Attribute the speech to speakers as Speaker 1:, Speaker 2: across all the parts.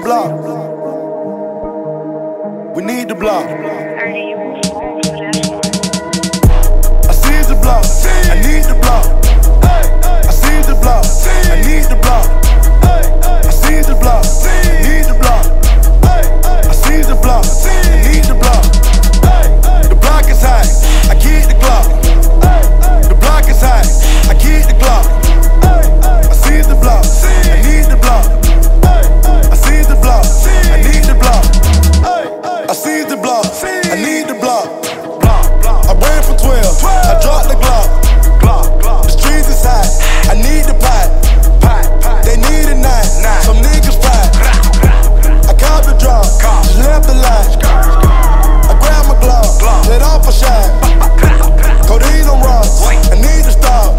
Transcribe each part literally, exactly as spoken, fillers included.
Speaker 1: block. We need the block. I see the block. I need the block. I see the block. I need the block. I see the block. Need the block. I see the block. I need the block. The block is high. I keep the Glock. The block is high. I keep the Glock. I see the block. I need the block. I see the block. I need the block. I see the block. I need the block. I ran for twelve. I dropped the Glock. The streets is hot. I need the pot. They need a nine. Some niggas fight. I caught the drop. Just left the line. I grabbed my glove. Let off a shot. Codeine on rocks. I need to stop.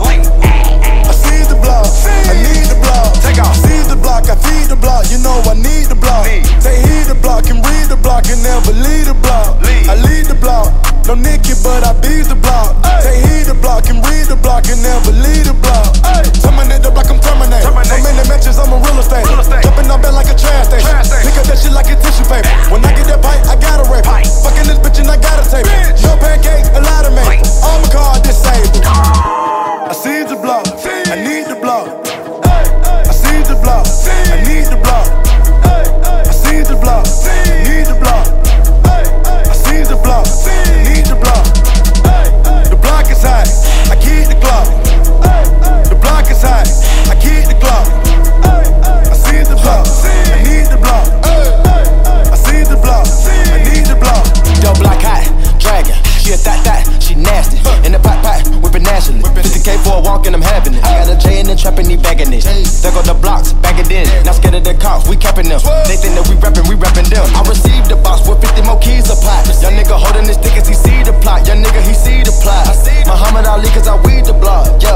Speaker 1: I see the block. I need the block. I see the block. I feed the block. You know I need the block. They heed the block and read the block and never lead the block. I lead the block. No Nicky, but I beat the block. They heed the block and read the block and never lead the block. Terminate the block, I'm terminate. So many mentions, I'm a real estate. Jumping up bed like a trash station. Pick up that shit like a tissue paper. When I get that pipe, I gotta rape it. Fucking this bitch and I gotta tape it. No pancakes, a lot of me. All my car disabled. I see the block. I need the block. I see the block. I need the block. I see the block. I need the block. I see the block. I need the block. The block is high. I keep the Glock. The block is high. I keep the Glock. I see the block. I need the block. I see the block. I need the block.
Speaker 2: Yo, block hot, dragon. She a thot thot, she nasty. In the pot pot, whipping nationally. fifty K for a walk and I'm having it. I got a J in the trap and he bagging it. There go the blocks, back it in. Not scared of the cops, we capping them. They think that we rapping, we rapping them. I received the box with fifty more keys to pot. Young nigga holding his stick as he see the plot. Young nigga, he see the plot. Muhammad Ali cause I weed the block. Yeah.